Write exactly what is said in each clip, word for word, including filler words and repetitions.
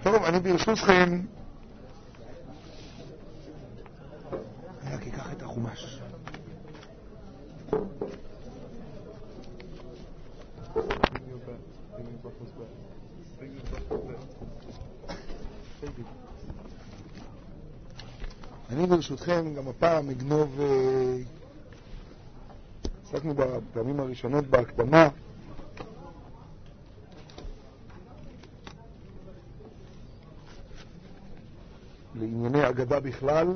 טוב, אני ברשותכם אני רק אקח את החומש. אני ברשותכם גם הפעם אגנוב, עסקנו בפעמים הראשונות בהקדמה לענייני אגדה בכלל,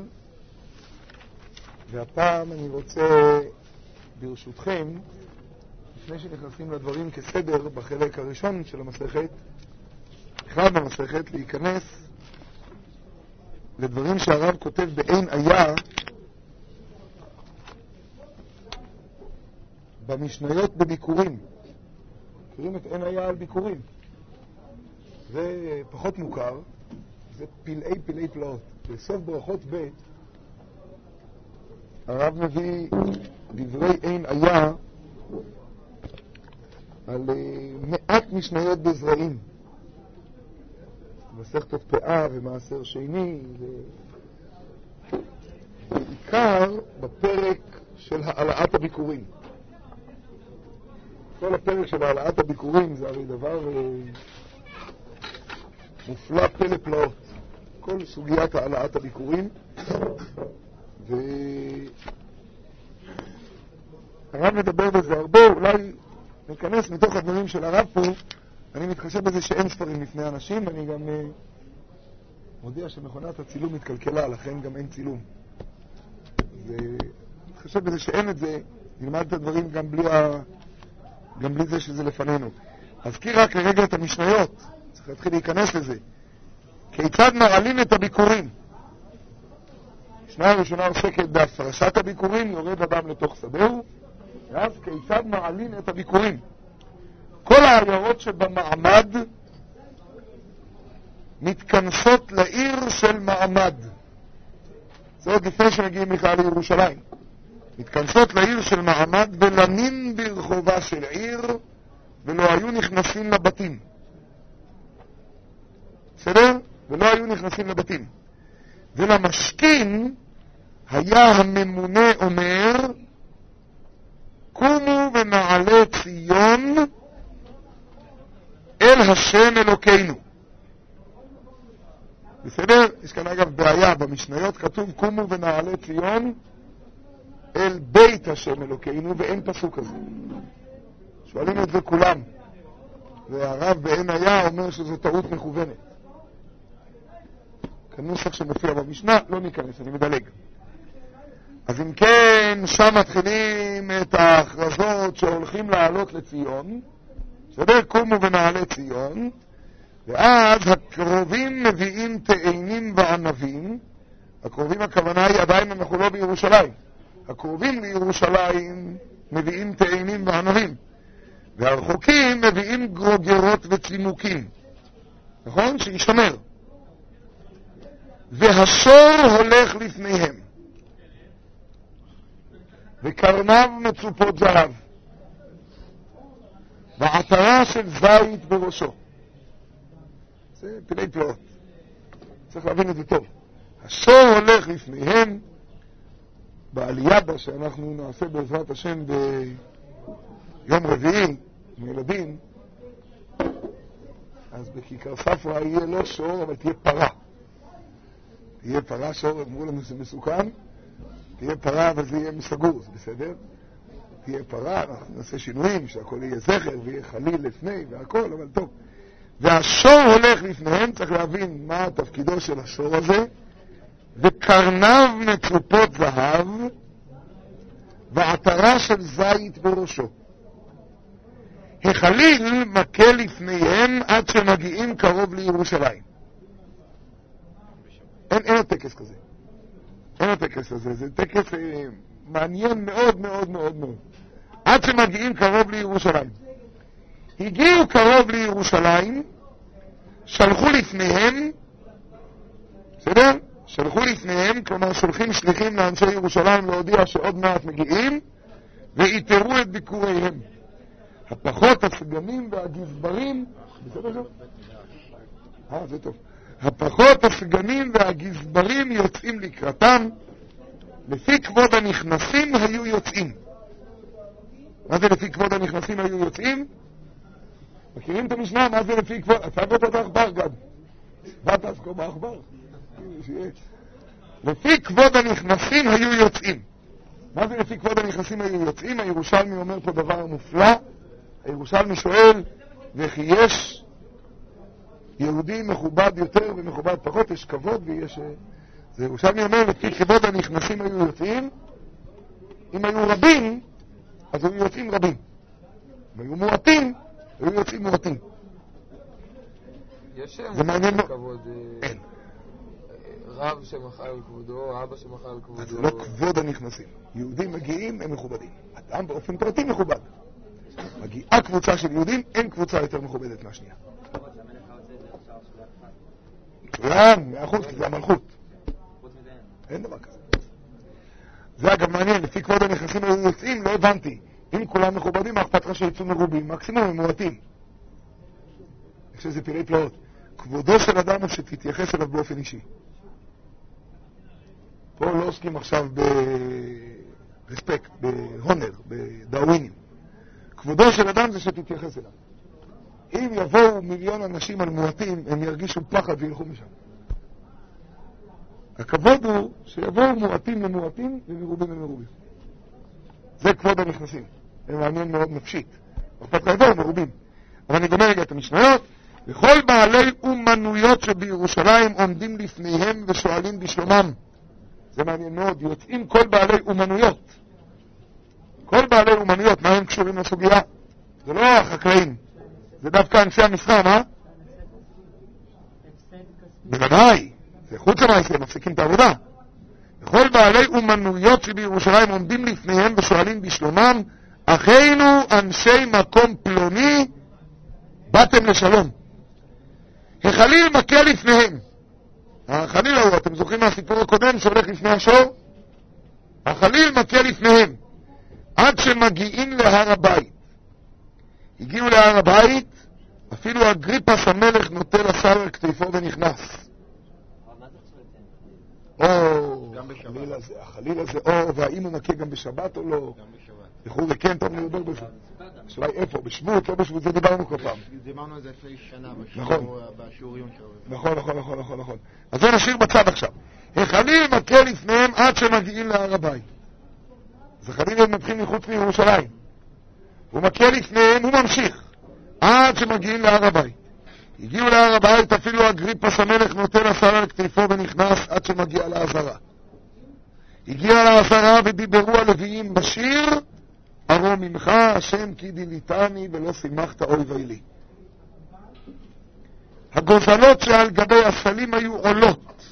והפעם אני רוצה ברשותכם, לפני שנכנסים לדברים כסדר בחלק הראשון של המסכת, בכלל במסכת, להיכנס לדברים שהרב כותב בעין היה במשניות בביקורים. מכירים את עין היה על ביקורים? זה פחות מוכר, זה פלאי פלאי פלאות. בסוף ברכות ב' הרב מביא דברי עין היה על מעט משניות בזרעים, מסכתות פאה ומעשר שני, בעיקר בפרק של העלאת הביקורים. כל הפרק של העלאת הביקורים זה הרי דבר מופלא פלא פלאות, כל סוגיית העלאת הביקורים. והרב מדבר בזה הרבה, אולי ניכנס מתוך הדברים של הרב פה. אני מתחשב בזה שאין ספרים לפני אנשים, ואני גם uh, מודיע שמכונת הצילום מתקלקלה, לכן גם אין צילום. אז uh, מתחשב בזה שאין את זה, נלמד את הדברים גם בלי, ה... גם בלי זה שזה לפנינו. אזכיר רק לרגע את המשניות, צריך להתחיל להיכנס לזה. כיצד מעלים את הביקורים? המשנה הראשונה עוסקת בהפרשת הביקורים, יורד אדם לתוך שדהו, ואז כיצד מעלים את הביקורים. כל העיירות שבמעמד מתכנסות לעיר של מעמד. זה עוד לפני שמגיעים בכלל לירושלים. מתכנסות לעיר של מעמד ולנין ברחובה של עיר, ולא היו נכנסים לבתים. בסדר? ולא היו נכנסים לבתים. ולמשכין היה הממונה אומר, קומו ונעלה ציון אל השם אלוקינו. בסדר? יש כאן אגב בעיה, במשניות כתוב קומו ונעלה ציון אל בית השם אלוקינו, ואין פסוק כזה. שואלים את זה כולם, והרב בעין היה אומר שזו טעות מכוונת. כנוסח שמופיע במשנה, לא ניכנס, אני מדלג. אז אם כן, שם מתחילים את ההכרזות שהולכים לעלות לציון, בסדר? קומו ונעלה ציון, ואז הקרובים מביאים תאנים וענבים. הקרובים הכוונה היא עדיין אנחנו לא בירושלים. הקרובים לירושלים מביאים תאנים וענבים, והרחוקים מביאים גרוגרות וצימוקים, נכון? שישמר. והשור הולך לפניהם, וקרניו מצופות זהב, ועטרה של זית בראשו. זה פלאי פלאות, צריך להבין את זה טוב. השור הולך לפניהם בעלייה בה שאנחנו נעשה בעזרת השם ביום רביעי עם ילדים. אז בכיכר ספרא יהיה לא שור אבל תהיה פרה. תהיה פרה, שור, אמרו לנו שזה מסוכן, תהיה פרה אבל זה יהיה מסגור, זה בסדר? תהיה פרה, אנחנו נעשה שינויים שהכל יהיה זכר ויהיה חליל לפני והכל, אבל טוב. והשור הולך לפניהם, צריך להבין מה תפקידו של השור הזה, וקרניו מצופות זהב, ועטרה של זית בראשו. החליל מכה לפניהם עד שמגיעים קרוב לירושלים. אין, אין הטקס כזה. אין הטקס הזה, זה טקס אה, מעניין מאוד מאוד מאוד מאוד. עד שמגיעים קרוב לירושלים. הגיעו קרוב לירושלים, שלחו לפניהם, בסדר? שלחו לפניהם, כלומר שולחים שליחים לאנשי ירושלים להודיע שעוד מעט מגיעים, ויתרו את ביקוריהם. הפחות, הסגנים והגזברים, בסדר שם? אה, זה טוב. הפחות, הסגנים והגזברים יוצאים לקראתם, לפי כבוד הנכנסים היו יוצאים. מה זה לפי כבוד הנכנסים היו יוצאים? מכירים את המשנה? מה זה לפי כבוד? אתה באת את העכבר גד. באת אז כמו העכבר. לפי כבוד הנכנסים היו יוצאים. מה זה לפי כבוד הנכנסים היו יוצאים? הירושלמי אומר פה דבר מופלא. הירושלמי שואל, וכי יש יהודי מכובד יותר ומכובד פחות, יש כבוד ויש... זה ירושלמי אומר, לפי כבוד הנכנסים היו יוצאים. אם היו רבים, אז היו יוצאים רבים. אם היו מועטים, היו יוצאים מועטים. יש זה מעניין מאוד. כבוד, אין. רב שמחל על כבודו, אבא שמחל על כבודו. זה לא כבוד הנכנסים. יהודים מגיעים, הם מכובדים. אדם באופן פרטי מכובד. מגיעה קבוצה של יהודים, אין קבוצה יותר מכובדת מהשנייה. מצוין, מאה אחוז, כי זה המלכות. אין דבר כזה. זה אגב מעניין, לפי כבוד הנכנסים היו יוצאים, לא הבנתי. אם כולם מכובדים, אכפת לך שיצאו מרובים, מקסימום הם מועטים. אני חושב שזה פילי פלאות. כבודו של אדם הוא שתתייחס אליו באופן אישי. פה לא עוסקים עכשיו ברספקט, בהונר, בדאווינים. כבודו של אדם זה שתתייחס אליו. אם יבואו מיליון אנשים על מועטים, הם ירגישו פחד וילכו משם. הכבוד הוא שיבואו מועטים למועטים ומרובים למרובים. זה כבוד הנכנסים. זה מעניין מאוד נפשית. אכפת לך יבואו מרובים. אבל אני גומר רגע את המשניות. וכל בעלי אומנויות שבירושלים עומדים לפניהם ושואלים בשלומם. זה מעניין מאוד. יוצאים כל בעלי אומנויות. כל בעלי אומנויות, מה הם קשורים לסוגיה? זה לא החקלאים. זה דווקא אנשי המשרה, מה? בוודאי. זה חוץ למעשה, הם מפסיקים את העבודה. וכל בעלי אומנויות שבירושלים עומדים לפניהם ושואלים בשלומם, אחינו אנשי מקום פלוני, באתם לשלום. החליל מכה לפניהם. החליל ההוא, אתם זוכרים מהסיפור הקודם שהולך לפני השור? החליל מכה לפניהם. עד שמגיעים להר הבית. הגיעו להר הבית, אפילו אגריפס המלך נוטל השר על כתפו ונכנס. או, החליל הזה, החליל הזה, או, והאם הוא נקה גם בשבת או לא? גם בשבת. לכו וכן, טוב נדבר בזה. השאלה איפה, בשבות, לא בשבות, זה דיברנו כל פעם. דיברנו על זה לפני שנה, בשיעורים שלו. נכון, נכון, נכון, נכון, נכון. אז זה נשאיר בצד עכשיו. החליל מכה לפניהם עד שמגיעים להר הבית. אז החליל מתחיל מחוץ מירושלים. הוא מכה לפניהם, הוא ממשיך. עד שמגיעים להר הבית. הגיעו להר הבית, אפילו אגריפס המלך נוטל השר על כתפו ונכנס עד שמגיע לעזרה. הגיע לעזרה ודיברו הלוויים בשיר, ארום ממך, השם כי דיליתני ולא שימחת אוי לי. הגוזלות שעל גבי הסלים היו עולות.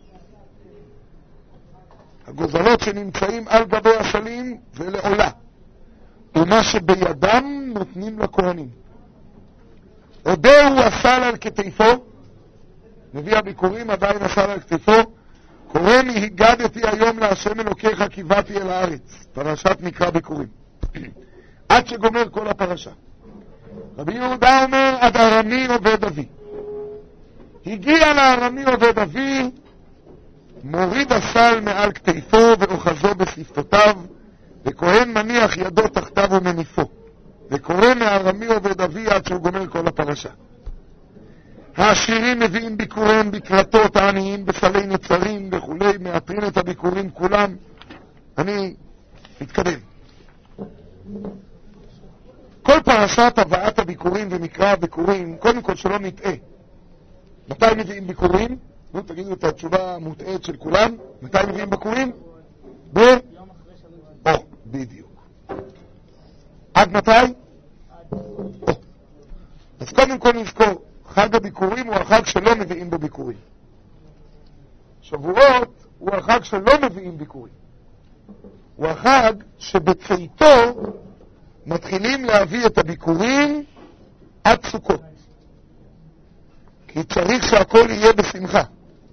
הגוזלות שנמצאים על גבי הסלים זה לעולה. ומה שבידם נותנים לכהנים. עודהו הסל על כתפו, מביא הביקורים עדיין הסל על כתפו, קורא מי הגדתי היום להשם אלוקיך קיבתי אל הארץ. פרשת מקרא ביקורים. עד שגומר כל הפרשה. רבי יהודה אומר, עד ארמי עובד אבי. הגיע לארמי עובד אבי, מוריד הסל מעל כתפו ואוחזו בשפתותיו, וכהן מניח ידו תחתיו ומניפו. וקורא מארמי עובד אבי עד שהוא גומר כל הפרשה. העשירים מביאים ביקורים בקרתות, העניים בסלי נצרים וכולי, מאתרים את הביקורים כולם. אני מתקדם. כל פרשת הבאת הביקורים ומקרא הביקורים, קודם כל שלא נטעה. מתי מביאים ביקורים? נו, תגידו את התשובה המוטעת של כולם. מתי מביאים ביקורים? ב... או, בדיוק. עד מתי? או. אז קודם כל נזכור, חג הביקורים הוא החג שלא מביאים בו ביקורים. שבועות הוא החג שלא מביאים ביקורים. הוא החג שבצאתו מתחילים להביא את הביקורים עד סוכות. כי צריך שהכל יהיה בשמחה.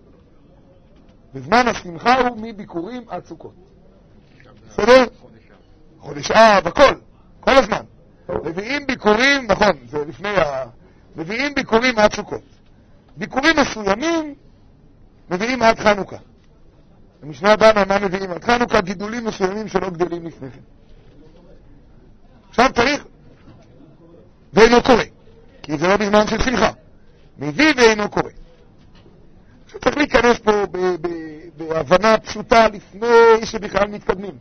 בזמן השמחה הוא מביקורים עד סוכות. בסדר? חודש אב, הכל, כל הזמן. מביאים ביקורים, נכון, זה לפני ה... מביאים ביקורים עד סוכות. ביקורים מסוימים מביאים עד חנוכה. במשנה דנה מה מביאים עד חנוכה? גידולים מסוימים שלא גדלים לפני כן. עכשיו צריך, ואינו קורא, כי זה לא בזמן של שמחה. מביא ואינו קורא. עכשיו צריך להיכנס פה בהבנה פשוטה לפני שבכלל מתקדמים.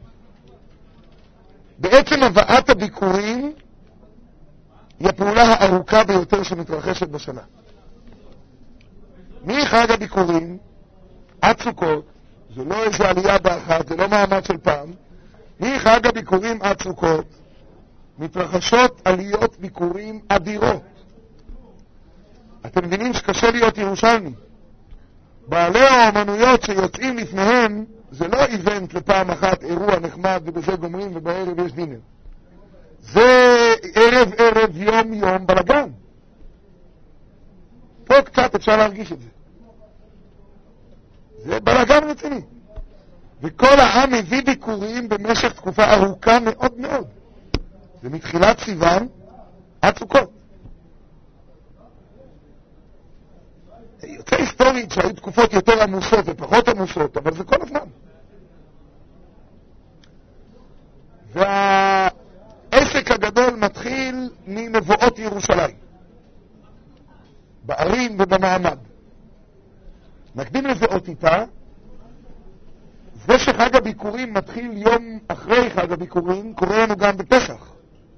בעצם הבאת הביקורים היא הפעולה הארוכה ביותר שמתרחשת בשנה. מחג הביקורים עד סוכות, זה לא איזו עלייה באחת, זה לא מעמד של פעם, מחג הביקורים עד סוכות מתרחשות עליות ביקורים אדירות. אתם מבינים שקשה להיות ירושלמי. בעלי האמנויות שיוצאים לפניהם זה לא איבנט לפעם אחת, אירוע נחמד ובזה גומרים ובערב יש דינר. זה ערב ערב יום יום בלגן. פה קצת אפשר להרגיש את זה. זה בלגן רציני. וכל העם מביא ביקורים במשך תקופה ארוכה מאוד מאוד. זה מתחילת סיוון עד סוכות. יוצא היסטורית שהיו תקופות יותר עמוסות ופחות עמוסות, אבל זה כל הזמן. והעסק הגדול מתחיל ממבואות ירושלים, בערים ובמעמד. נקדים לזה עוד איתה, זה שחג הביקורים מתחיל יום אחרי חג הביקורים, קורה לנו גם בפסח.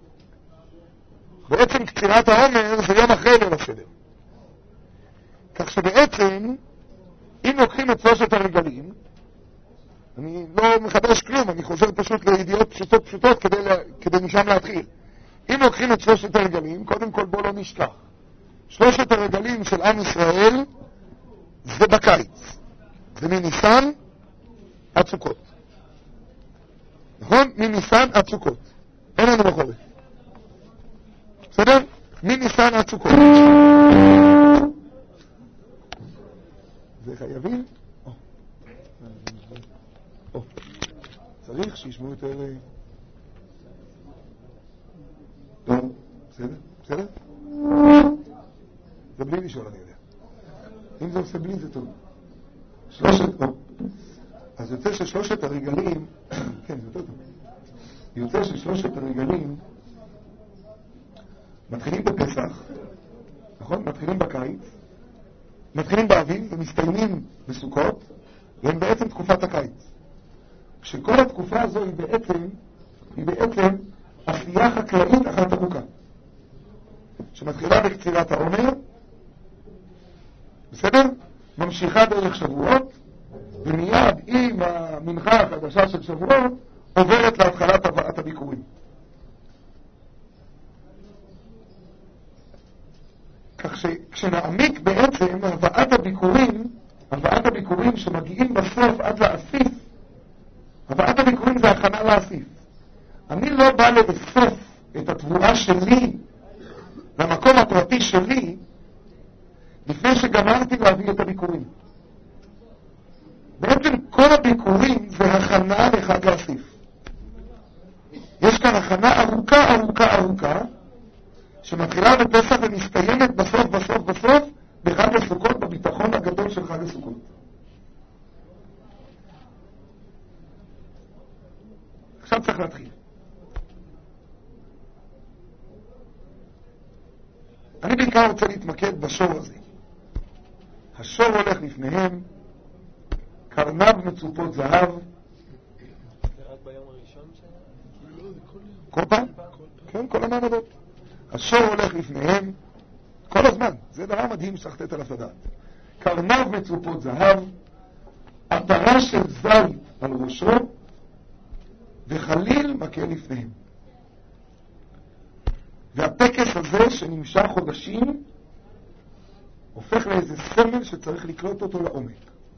בעצם קצירת העומר זה יום אחרי ליל הסדר. כך שבעצם, אם לוקחים את שלושת הרגלים, אני לא מחדש כלום, אני חוזר פשוט לידיעות פשוטות פשוטות כדי, כדי משם להתחיל. אם לוקחים את שלושת הרגלים, קודם כל בוא לא נשכח. שלושת הרגלים של עם ישראל זה בקיץ. זה מניסן עד סוכות. נכון? מניסן עד סוכות. אין לנו בחורף. בסדר? מניסן עד סוכות. זה חייבים? או. או. צריך שישמעו יותר... טוב, בסדר? בסדר? זה בלי לשאול, אני יודע. אם זה עושה בלי, זה טוב. שלושת... או. אז יוצא ששלושת הרגלים... כן, זה יותר טוב. יוצא ששלושת הרגלים מתחילים בפסח, נכון? מתחילים בקיץ, מתחילים באביב ומסתיימים בסוכות, והם בעצם תקופת הקיץ. כשכל התקופה הזו היא בעצם, היא בעצם עשייה חקלאית אחת ארוכה. שמתחילה בקצירת העומר, בסדר? ממשיכה דרך שבועות, ומיד עם המנחה החדשה של שבועות, עוברת להתחלת הבאת הביקורים. כך שכשנעמיק בעצם הבאת הביקורים, הבאת הביקורים שמגיעים בסוף עד לאסיף, הבאת הביקורים זה הכנה לאסיף. אני לא בא לאסוף את התבואה שלי למקום הפרטי שלי לפני שגמרתי להביא את הביקורים. בעצם כל הביקורים זה הכנה לחג האסיף. יש כאן הכנה ארוכה ארוכה ארוכה שמתחילה בפסח ומסתיימת בסוף בסוף בסוף בחג הסוכות, בביטחון הגדול של חג הסוכות. עכשיו צריך להתחיל. אני בעיקר רוצה להתמקד בשור הזה. השור הולך לפניהם, קרניו מצופות זהב. זה רק ביום הראשון שלה? כל פעם? כן, כל המעמדות. השור הולך לפניהם כל הזמן. זה דבר מדהים שצריך לתת עליו לדעת. קרניו מצופות זהב, עטרה של זית על ראשו, וחליל מכה לפניהם. והטקס הזה שנמשך חודשים הופך לאיזה סמל שצריך לקלוט אותו לעומק.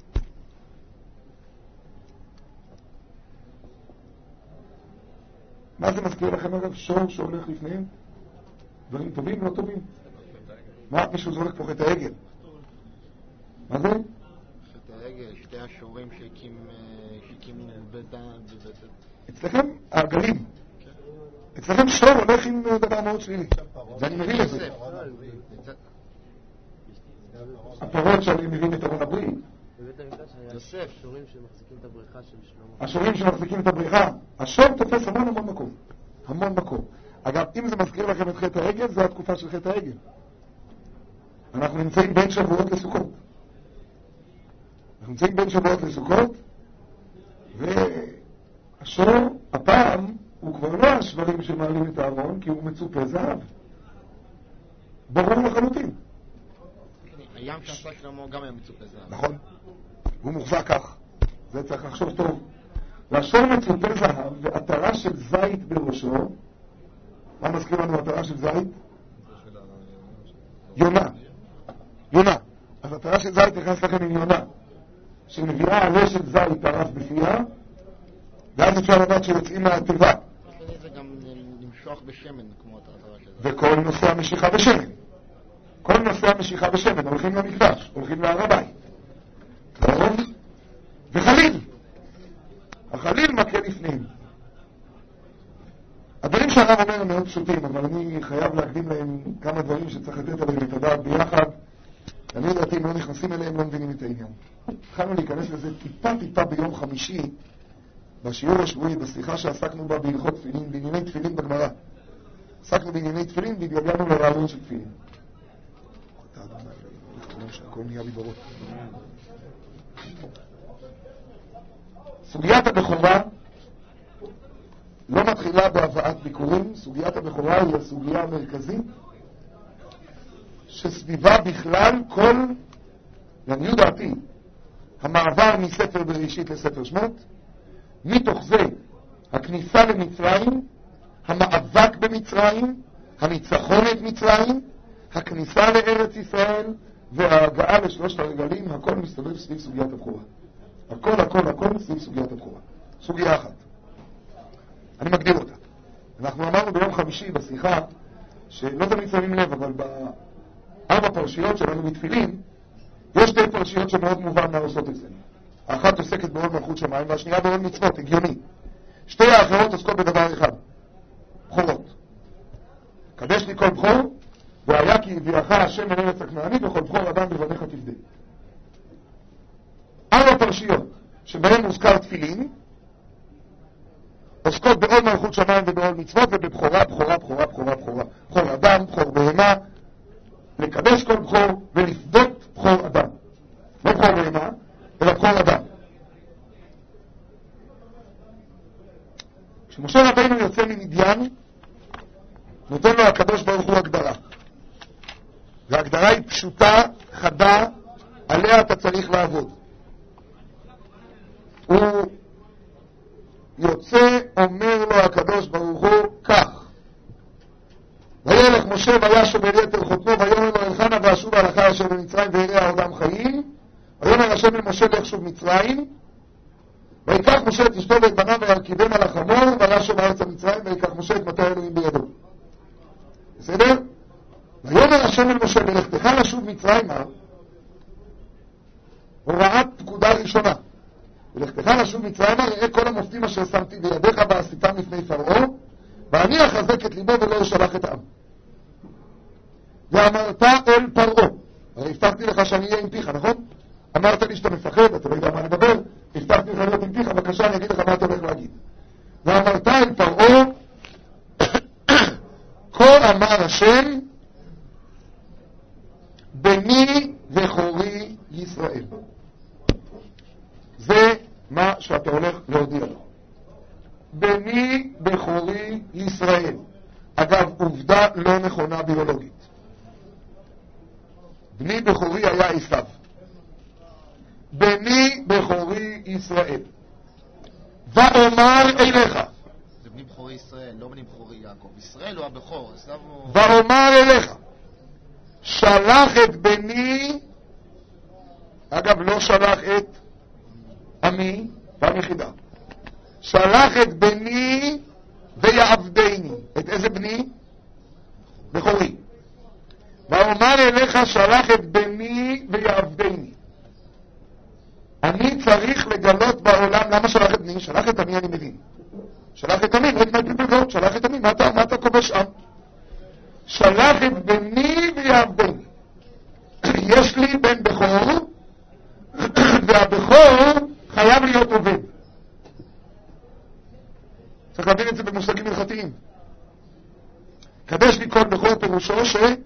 מה זה מזכיר לכם אגב? שור שהולך לפניהם? דברים טובים, לא טובים? מה? מישהו זורק פה חטא העגל. מה זה? חטא העגל, שתי השורים שהקימו בית... אצלכם העגלים. אצלכם שור הולך עם דבר מאוד שלילי. ואני מבין את זה. הפרות שעליהם מביאים את ארון הברית. בבית המקדש היה שורים שמחזיקים את הבריכה של שלמה. השורים שמחזיקים את הבריכה. השור תופס המון המון מקום. המון מקום. אגב, אם זה מזכיר לכם את חטא העגל, זו התקופה של חטא העגל. אנחנו נמצאים בין שבועות לסוכות. אנחנו נמצאים בין שבועות לסוכות, והשור, הפעם, הוא כבר לא השברים שמעלים את הארון, כי הוא מצופה זהב. ברור לחלוטין. הים שעשה שלמה גם היה מצופה זהב. נכון. הוא מוחזק כך. זה צריך לחשוב טוב. והשור מצופה זהב, ועטרה של זית בראשו. מה מזכיר לנו עטרה של זית? יונה. יונה. אז עטרה של זית נכנס לכם עם יונה. שמביאה עלה של זית טרף בפיה, ואז אפשר לדעת שיוצאים מהטבע. זה גם למשוח בשמן, כמו עטרה של זית. וכל נושא המשיכה בשמן. כל נושא המשיכה בשמן. הולכים למקדש, הולכים להר הבית. טוב. וחליל. החליל מכה לפנים. הדברים שהרב אומר הם מאוד פשוטים, אבל אני חייב להקדים להם כמה דברים שצריך לתת עליהם את הדעת ביחד. אני יודעתי, אם לא נכנסים אליהם, לא מבינים את העניין. התחלנו להיכנס לזה טיפה טיפה ביום חמישי, בשיעור השבועי, בשיחה שעסקנו בה בהלכות תפילין, בענייני תפילין בגמרא. עסקנו בענייני תפילין והתגלגלנו לרעיון של תפילין. שהכל נהיה בברות. סוגיית הבכורה לא מתחילה בהבאת ביקורים. סוגיית הבכורה היא הסוגיה המרכזית שסביבה בכלל כל, לעניות דעתי, המעבר מספר בראשית לספר שמות, מתוך זה הכניסה למצרים, המאבק במצרים, הניצחון את מצרים, הכניסה לארץ ישראל וההגעה לשלושת הרגלים, הכל מסתובב סביב סוגיית הבכורה. הכל, הכל, הכל סביב סוגיית הבכורה. סוגיה אחת. אני מגדיר אותה. אנחנו אמרנו ביום חמישי בשיחה, שלא תמיד שמים לב, אבל בארבע פרשיות שלנו בתפילין, יש שתי פרשיות שמאוד מובן מה עושות אצלנו. האחת עוסקת בעול מלכות שמיים, והשנייה בעול מצוות, הגיוני. שתי האחרות עוסקות בדבר אחד, בכורות. קדש לי כל בכור, והיה כי הביאך השם אל ארץ הכנענית, וכל בכור אדם בבניך תפדה. ארבע פרשיות שבהן מוזכר תפילין, עוסקות בעול מלכות שמיים ובעול מצוות, ובבכורה, בכורה, בכורה, בכורה, בכורה. בכור אדם, בכור בהמה, לקדש כל בכור ולפדות בכור אדם. לא בכור בהמה, אלא בכור אדם. כשמשה רבינו יוצא ממדיין, נותן לו הקדוש ברוך הוא הגדרה. וההגדרה היא פשוטה, חדה, עליה אתה צריך לעבוד. הוא יוצא, אומר לו הקדוש ברוך הוא כך: וילך משה וישוב אל יתר חותנו, ויאמר לו אלחנה ואשוב הלכה אשר במצרים ויראה העולם חיים. ויאמר השם אל משה לך שוב מצרים, ויקח משה את אשתו ואת בניו וירכיבם על החמור, וישוב ארץ המצרים, ויקח משה את מטה האלוהים בידו. בסדר? ויאמר השם אל משה ולכתך לשוב מצרימה, הוראת פקודה ראשונה. ולכתך לשוב מצרימה, ראה כל המופתים אשר שמתי בידיך ועשיתם לפני פרעה, ואני אחזק את ליבו ולא ישלח את העם. ואמרת אל פרעה, הרי הבטחתי לך שאני אהיה עם פיך, נכון? אמרת לי שאתה מפחד, אתה לא יודע מה לדבר, הבטחתי לך להיות עם פיך, בבקשה אני אגיד לך מה אתה הולך להגיד. ואמרת אל פרעה, כה אמר השם, בני בכורי ישראל. זה מה שאתה הולך להודיע לו. בני בכורי ישראל. אגב, עובדה לא נכונה ביולוגית. בני בכורי היה עשיו. בני בכורי ישראל. ואומר אליך. זה בני בכורי ישראל, לא בני בכורי יעקב. ישראל הוא הבכור, עשיו הוא... ואומר אליך. שלח את בני, אגב לא שלח את עמי, פעם יחידה. שלח את בני ויעבדני. את איזה בני? בכורי. ואומר אליך שלח את בני ויעבדני. אני צריך לגלות בעולם. למה שלח את בני? שלח את עמי אני מבין. שלח את עמי, את מהפיפלגות, שלח את עמי, מה אתה, מה אתה כובש עם? שלח את בני ויעבדני. שיש לי בן בכור, והבכור חייב להיות עובד. צריך להבין את זה במושגים הלכתיים. קדש לי כל בכור פירושו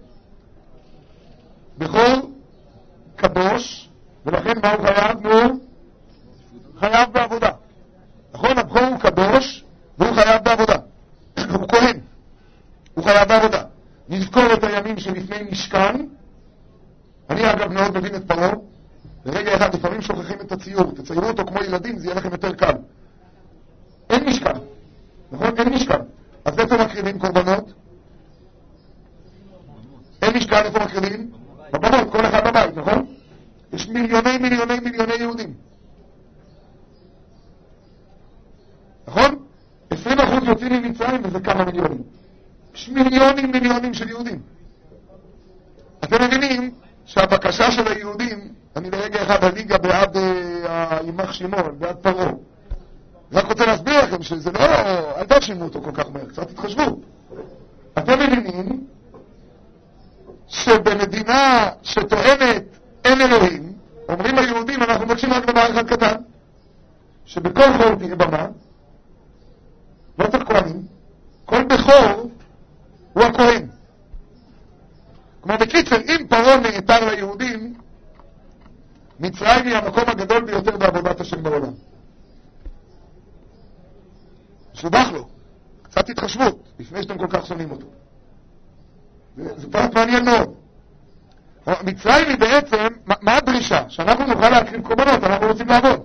שבכור קדוש, ולכן מה הוא חייב? נו, חייב בעבודה. נכון? הבכור הוא קדוש והוא חייב בעבודה. הוא כהן, הוא חייב בעבודה. נזכור את הימים שלפני משכן. אני אגב מאוד מבין את פרעה. לרגע אחד, לפעמים שוכחים את הציור, תציירו אותו כמו ילדים, זה יהיה לכם יותר קל. אין משכן, נכון? אין משכן. אז איפה מקריבים קורבנות? אין משכן, איפה מקריבים? בבמות, כל אחד בבית, נכון? יש מיליוני מיליוני מיליוני יהודים, נכון? עשרים אחוז יוצאים ממצרים וזה כמה מיליונים. יש מיליונים מיליונים של יהודים. אתם מבינים שהבקשה של היהודים, אני לרגע אחד הליגה בעד הימח שמעון, בעד פרעה. רק רוצה להסביר לכם שזה לא, אל תאשימו אותו כל כך מהר, קצת תתחשבו. אתם מבינים שבמדינה שטוענת אין אלוהים, אומרים היהודים, אנחנו מבקשים רק דבר אחד קטן, שבכל חור תהיה במה, לא צריך כהנים, כל בכור הוא הכהן. כמו בקיצר, אם פרעה נעתר ליהודים, מצרים היא המקום הגדול ביותר בעבודת השם בעולם. מסובך לו, קצת התחשבות, לפני שאתם כל כך שונאים אותו. זה פרט מעניין מאוד. מצרים היא בעצם, מה הדרישה? שאנחנו נוכל להקריב קורבנות, אנחנו רוצים לעבוד.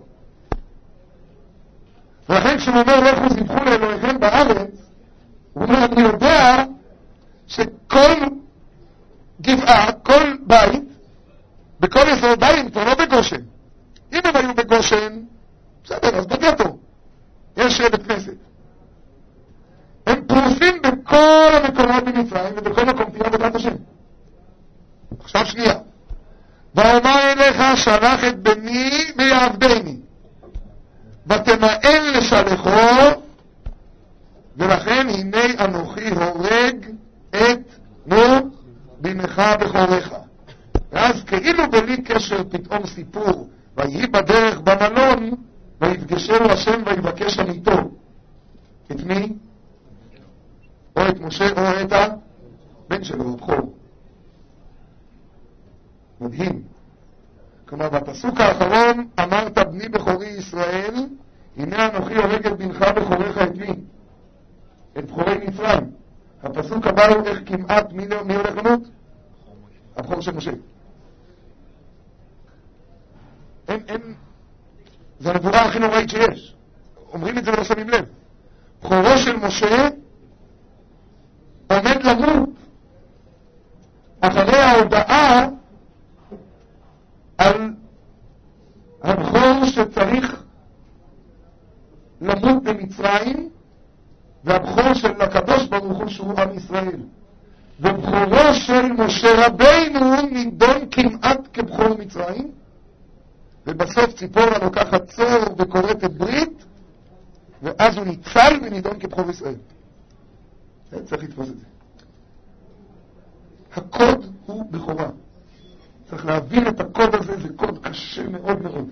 ולכן כשהוא אומר לכו זבחו לאלוהיכם בארץ, הוא אומר, אני יודע שכל גבעה, כל בית, בכל אזור בית, כבר לא בגושן. אם הם היו בגושן, בסדר, אז בגטו. יש בית כנסת. הם פרוסים בכל המקומות במצרים, ובכל מקום תהיה עבודת השם. עכשיו שנייה. ואומר אליך שלח את בני ויעבדני, ותמאן לשלחו, ולכן הנה אנוכי הורג את נו בנך בכורך. ואז כאילו בלי קשר פתאום סיפור, ויהי בדרך במלון, ויפגשהו השם ויבקש עמיתו. את מי? או את משה או את הבן שלו, הבכור. מדהים. כלומר, בפסוק האחרון אמרת בני בכורי ישראל, הנה אנוכי הורג את בנך בכורך. את מי? את בכורי מצרים. הפסוק הבא הוא איך כמעט מי, מי הולך למות? הבכור של משה. אין, אין, זה הנבואה הכי נוראית שיש. אומרים את זה ולא שמים לב. בכורו של משה עומד למות אחרי ההודעה על הבכור שצריך למות במצרים, והבכור של הקדוש ברוך הוא שהוא עם ישראל. ובכורו של משה רבינו נידון כמעט כבכור מצרים, ובסוף ציפורה לוקחת צור וקוראת ברית, ואז הוא ניצל ונידון כבכור ישראל. צריך לתפוס את זה. הקוד הוא בכורה. צריך להבין את הקוד הזה, זה קוד קשה מאוד מאוד.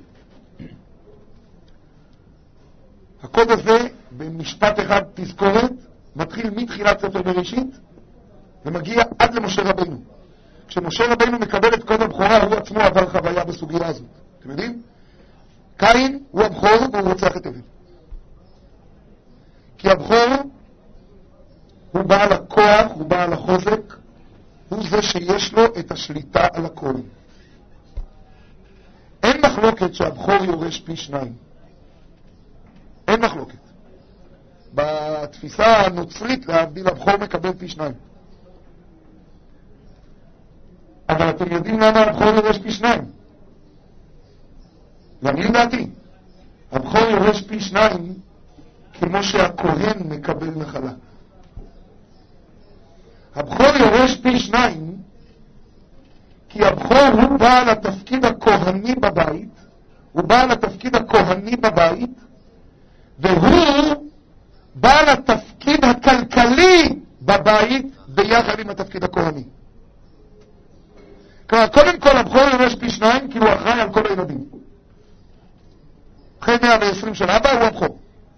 הקוד הזה, במשפט אחד תזכורת, מתחיל מתחילת ספר בראשית, ומגיע עד למשה רבינו. כשמשה רבינו מקבל את קוד הבכורה, הוא עצמו עבר חוויה בסוגיה הזאת. אתם יודעים? קין הוא הבכור והוא רוצח את הבל. כי הבכור הוא בעל הכוח, הוא בעל החוזק, הוא זה שיש לו את השליטה על הכל. אין מחלוקת שהבכור יורש פי שניים. אין מחלוקת. בתפיסה הנוצרית להבדיל, הבכור מקבל פי שניים. אבל אתם יודעים למה הבכור יורש פי שניים? ואני לדעתי, הבכור יורש פי שניים כמו שהכהן מקבל נחלה. הבכור יורש פי שניים כי הבכור הוא בעל התפקיד הכהני בבית, הוא בעל התפקיד הכהני בבית, והוא בעל התפקיד הכלכלי בבית ביחד עם התפקיד הכהני. קודם כל הבכור יורש פי שניים כי הוא אחראי על כל הילדים. אחרי מאה ועשרים שנה הבא הוא הבכור.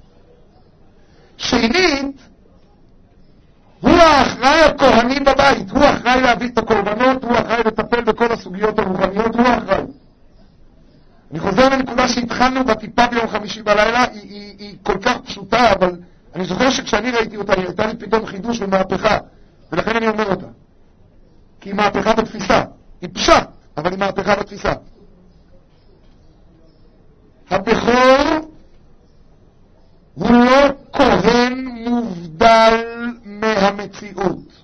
שנית, הוא האחראי הכהני בבית, הוא האחראי להביא את הקורבנות, הוא האחראי לטפל בכל הסוגיות הרוחניות, הוא האחראי. אני חוזר לנקודה שהתחלנו בטיפה ביום חמישי בלילה, היא, היא, היא כל כך פשוטה, אבל אני זוכר שכשאני ראיתי אותה, היא הייתה לי פתאום חידוש ומהפכה, ולכן אני אומר אותה. כי היא מהפכה בתפיסה, היא פשט, אבל היא מהפכה בתפיסה. הבכור הוא לא כהן מובדל מהמציאות.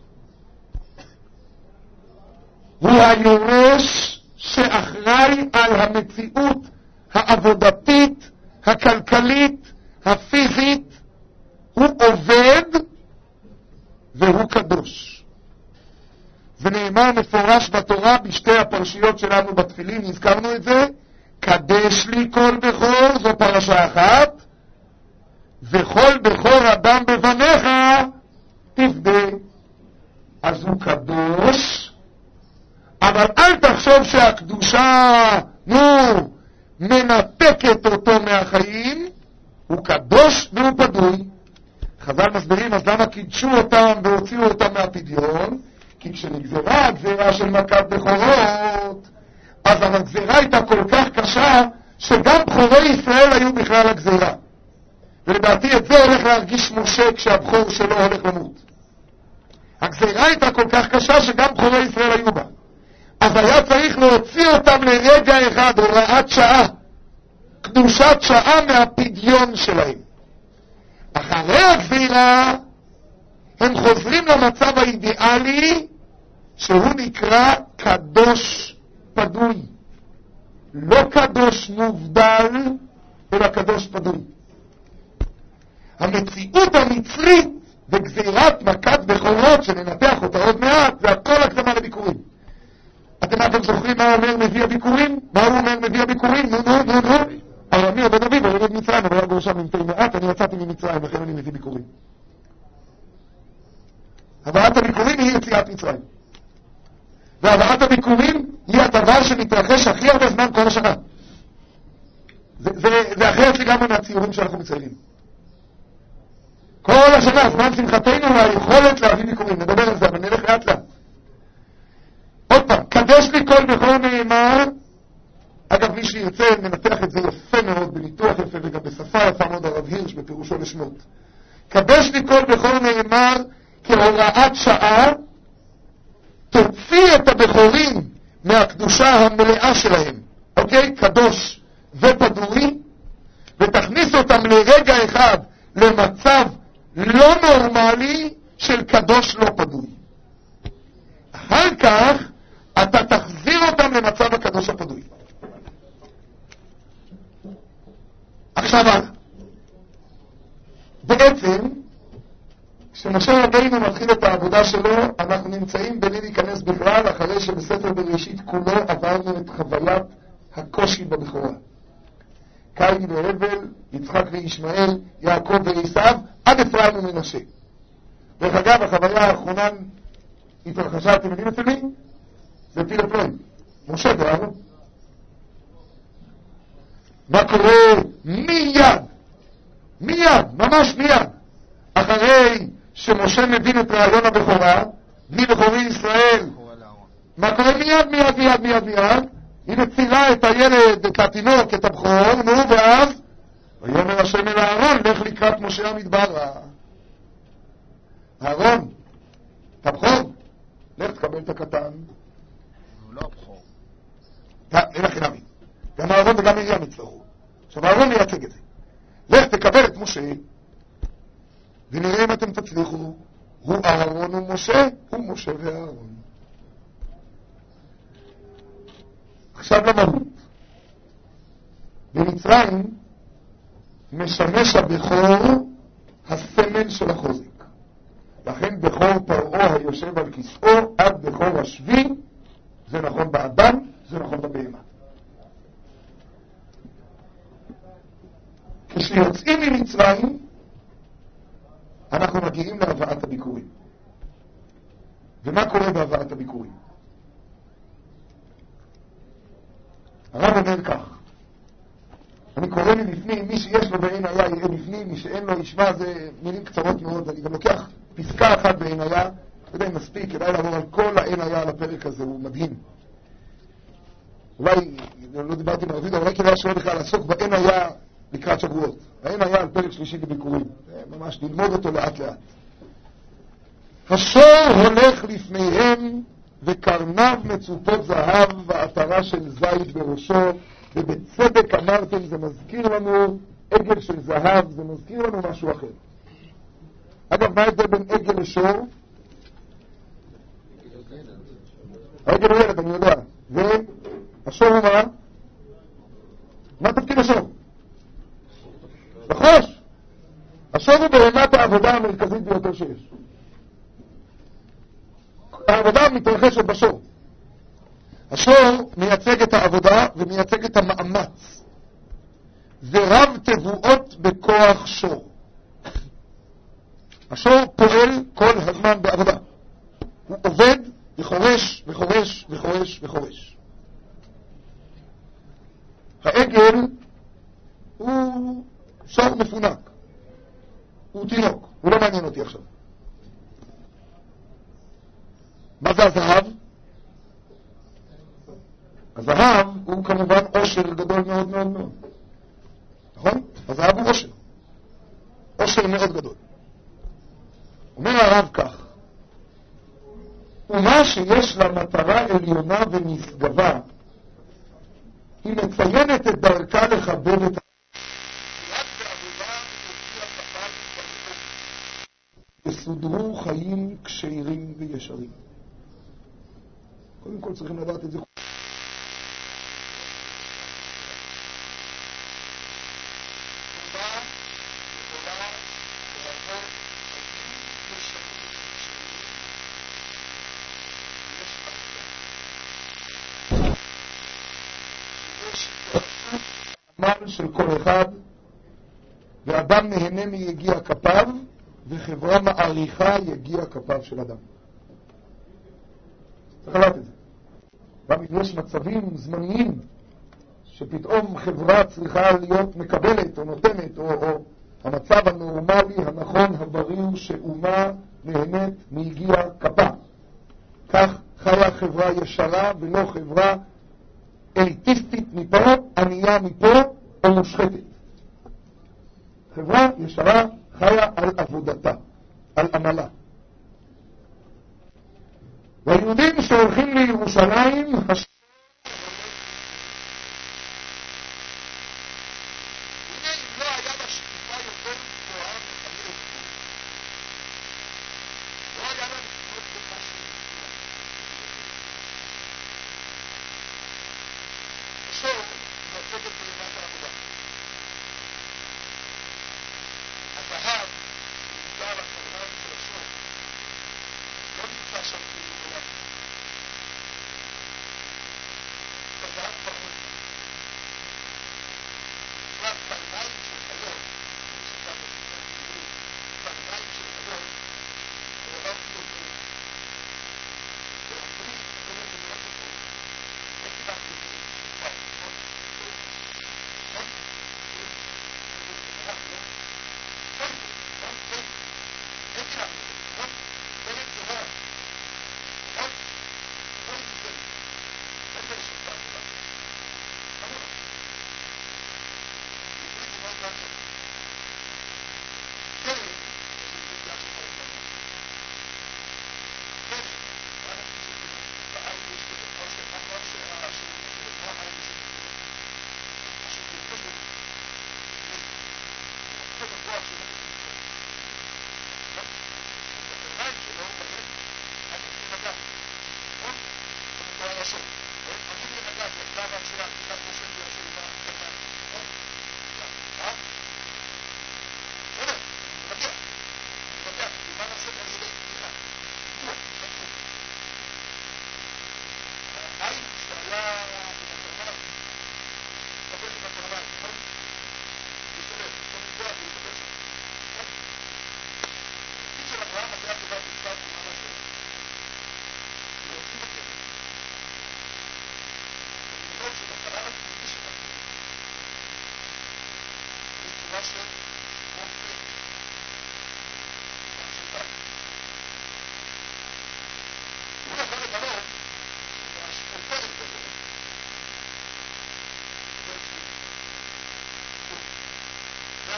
הוא היורש שאחראי על המציאות העבודתית, הכלכלית, הפיזית. הוא עובד והוא קדוש. ונאמר מפורש בתורה בשתי הפרשיות שלנו בתפילין, הזכרנו את זה, קדש לי כל בכור, זו פרשה אחת, וכל בכור אדם בבניך תפדה. אז הוא קדוש, אבל אל תחשוב שהקדושה, נו, מנתקת אותו מהחיים. הוא קדוש והוא פדוי. חז"ל מסבירים, אז למה קידשו אותם והוציאו אותם מהפדיון? כי כשנגזרה הגזירה של מכת בכורות, אז הגזירה הייתה כל כך קשה שגם בכורי ישראל היו בכלל הגזירה. ולדעתי את זה הולך להרגיש משה כשהבכור שלו הולך למות. הגזירה הייתה כל כך קשה שגם בכורי ישראל היו בה. אז היה צריך להוציא אותם לרגע אחד, הוראת שעה, קדושת שעה מהפדיון שלהם. אחרי הגזירה הם חוזרים למצב האידיאלי שהוא נקרא קדוש פדוי. לא קדוש מובדל, אלא קדוש פדוי. המציאות המצרית וגזירת מכת בכורות שננתח אותה עוד מעט, זה הכל הקדמה לביקורים. אתם אתם זוכרים מה אומר מביא הביקורים? מה הוא אומר מביא הביקורים? נו נו נו נו ארמי עובד אביב, הוא עובד מצרים, אבל היה גורשם עם תאי מעט, אני יצאתי ממצרים, לכן אני מביא ביקורים. הבאת הביקורים היא יציאת מצרים. והבאת הביקורים היא הדבר שמתרחש הכי הרבה זמן כל השנה. זה, זה, זה אחרת לגמרי מהציורים שאנחנו מציירים. כל השנה, זמן שמחתנו והיכולת להביא ביקורים. נדבר על זה, אבל נלך לאט לאט. עוד פעם, קדש לי כל בכור נאמר. אגב, מי שירצה מנתח את זה יפה מאוד, בניתוח יפה וגם בשפה יפה מאוד, הרב הירש בפירושו לשמות. קדש לי כל בכור נאמר כהוראת שעה, תוציא את הבכורים מהקדושה המלאה שלהם, אוקיי? קדוש ופדוי, ותכניס אותם לרגע אחד למצב לא נורמלי של קדוש לא פדוי. אחר כך אתה תחזיר אותם למצב הקדוש הפדוי. עכשיו, בעצם, כשמשה רבינו מתחיל את העבודה שלו, אנחנו נמצאים בלי להיכנס בכלל, אחרי שבספר בראשית כולו עברנו את חוויית הקושי בבכורה. קין והבל, יצחק וישמעאל, יעקב ועשיו, עד אפרים ומנשה. דרך אגב, החוויה האחרונה התרחשה, אתם יודעים אצל מי? זה פיל הפלואים, משה ואהרון. מה קורה מיד, מיד, ממש מיד, אחרי שמשה מבין את רעיון הבכורה, בני בכורי ישראל, מה קורה מיד, מיד, מיד, מיד, מיד, היא מצילה את הילד, את התינוק, את הבכור, נו, ואז, ויאמר השם אל אהרון, לך לקראת משה המדבר. אהרון, את הבכור, לך תקבל את הקטן. הוא לא הבכור. אין לכם נמי. גם אהרון וגם מרים יצטרכו. עכשיו, אהרון מייצג את זה. לך תקבל את משה, ונראה אם אתם תצליחו. הוא אהרון ומשה, הוא משה ואהרון. עכשיו למהות. במצרים משמש הבכור הסמל של החוזק. לכן בכור פרעה היושב על כיסאו עד בכור השבי, זה נכון באדם, זה נכון בבהמה. כשיוצאים ממצרים, אנחנו מגיעים להבאת הביקורים. ומה קורה בהבאת הביקורים? הרב אומר כך, אני קורא לי בפנים, מי שיש לו בעין היה יראה בפנים, מי שאין לו ישמע, זה מילים קצרות מאוד, אני גם לוקח פסקה אחת בעין היה, אתה יודע, מספיק, כדאי לעבור על כל העין היה על הפרק הזה, הוא מדהים. אולי, לא דיברתי עם הרביד, אבל אולי כדאי שלא בכלל לעסוק בעין היה לקראת שבועות. העין היה על פרק שלישי בביקורים, ממש ללמוד אותו לאט לאט. השור הולך לפניהם וקרניו מצופות זהב ועטרה של זית בראשו, ובצדק אמרתם, זה מזכיר לנו עגל של זהב, זה מזכיר לנו משהו אחר. אגב, מה ההבדל בין עגל לשור? העגל הוא ילד, אני יודע. והשור הוא מה? מה תפקיד השור? לחוש. השור הוא ברמת העבודה המרכזית ביותר שיש. העבודה מתרחשת בשור. השור מייצג את העבודה ומייצג את המאמץ. זה רב תבואות בכוח שור. השור פועל כל הזמן בעבודה. הוא עובד וחורש וחורש וחורש וחורש. העגל הוא שור מפונק. הוא תינוק. הוא לא מעניין אותי עכשיו. מה זה הזהב? הזהב הוא כמובן עושר גדול מאוד מאוד מאוד. נכון? הזהב הוא עושר. עושר מאוד גדול. אומר הרב כך, ומה שיש לה מטרה עליונה ונשגבה, היא מציינת את דרכה לכבד את וסודרו חיים קשירים וישרים. קודם כל צריכים לדעת את זה. עמל של כל אחד, ואדם נהנה מיגיע כפיו, וחברה מעריכה יגיע כפיו של אדם. צריך לדעת את זה. גם אם יש מצבים זמניים שפתאום חברה צריכה להיות מקבלת או נותנת, או, או המצב הנורמלי, הנכון, הבריא, שאומה נהנית מיגיע כפה. כך חיה חברה ישרה ולא חברה אליטיסטית מפה, ענייה מפה או מושחתת. חברה ישרה חיה על עבודתה, על עמלה. והיהודים שהולכים לירושלים, הש... לא היה לה שקיפה יותר גבוהה מחמיר. לא היה לה לפנות במשהו. השור מייצגת ברמת העבודה. הזהב נמצא על הקרניים של השור. לא נמצא שם כאילו עולם.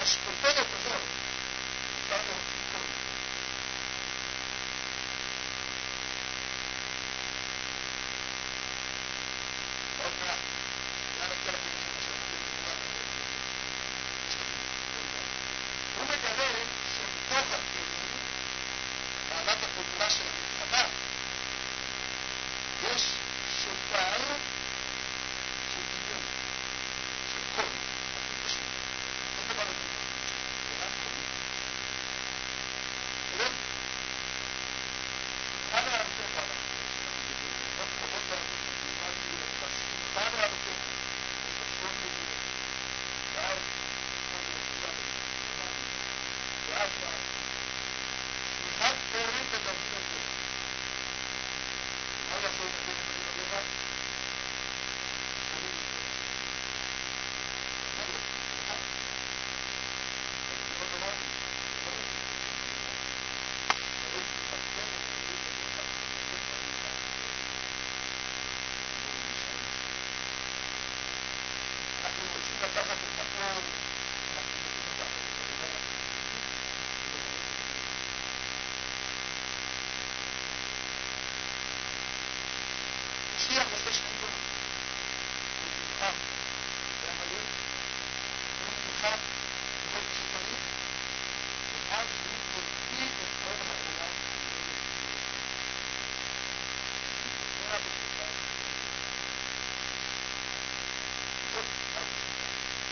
הכותרת הזאת, מותר לו סיכוי. עוד מעט, זה הנושא לכם הוא מגלה שבתוך הכלים, מעלת הפעולה של המלחמה, יש שופר של דיבור, של קול, הכי פשוט. לא דבר הזה. זה רק קולי. בסדר? שמחה לאלוקי בעלה. עוד כבוד לאלוקי. שמחה לאלוקי. שמחה לאלוקי. וששון לדיבור. ואז כל ירושלה ושמחה. ואז שמחת פורים בדוד הזה. מה יעשו את הדין את הדין הדבר? אנחנו רוצים לקחת את מקום, אנחנו רוצים לקחת את הדבר. משיח עושה שקידות, הוא נלחם, והמלא, הוא נלחם, מאוד משותרים, ואז הוא יוציא את כל העולם, זה הבשותר. זאת הבשותר.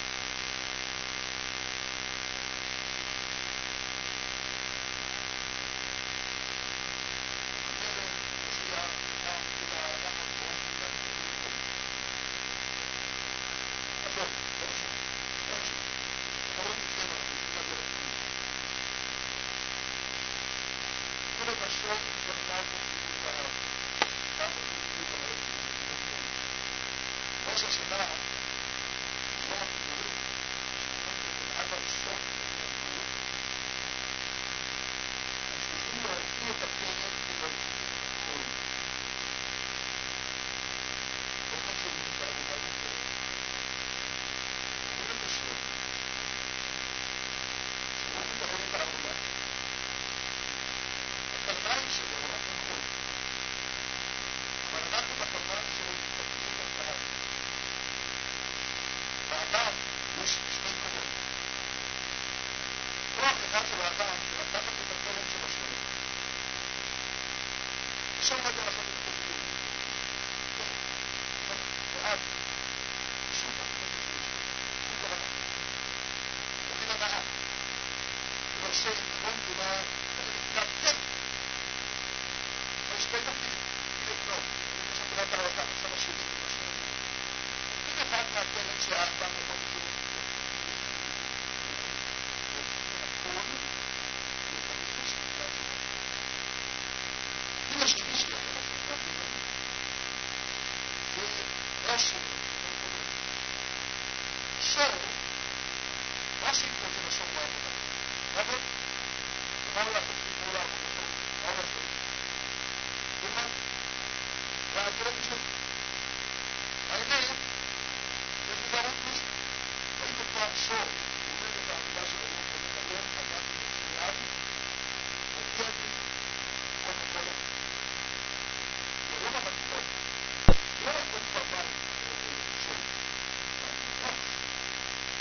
ראש השנה, לא מקבולים, עד הראשון, הם צריכים להוציא את הפרק ולהוציא את הכל. לא חשוב אם זה עבודה יותר. אני לא חושב. שהוא מתאר את העבודה. הקרניים שלו אנחנו חול. אבל אנחנו בקרניים שלו מסתכלים את הקרניים. באדם יש שני כוחות. כוח אחד של האדם זה לקחת את התורם של השלם. עכשיו רגע לעשות את התורם. ואז, שוב פעם, שוב פעם, תבין הנאה. אבל שיתרום תמונה, תתקפת. יש שתי תפקידים. תגיד לא. יש עבודת הערכה, עכשיו השני. תגיד אחד מהתלם שהאדם יכול לקרוא. הכל יתרום לשליטה. אם השני שלנו, רש"י, שור, רש"י קוראים לשור בעבודה. אבל, מה הוא לעשות סיפור לעבודתו? מה הוא לעשות? ומה? והעבודה בשביל. האמת, זה פתרון פשוט. ראית פעם שור, הוא אומר את העבודה של היום, ומקדם חזק ומצוין, מגיע לי כל מפולת. ביום המתקות, לא יכול כבר בית שור.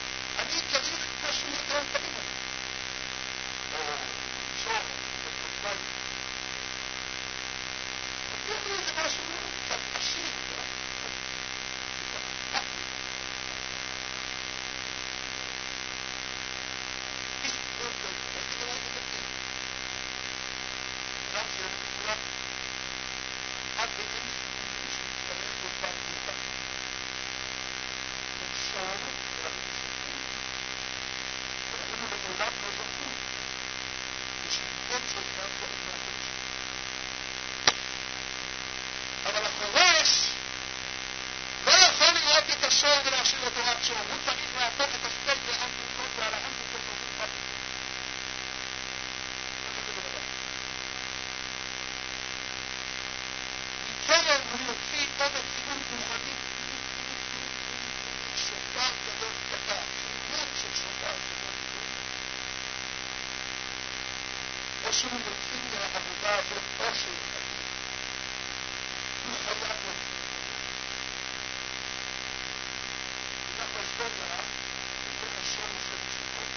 אנשים יוצאים מהעבודה הזאת אושר. הוא חייב לזה. אנחנו הסברה, זה השם עושה בסופו.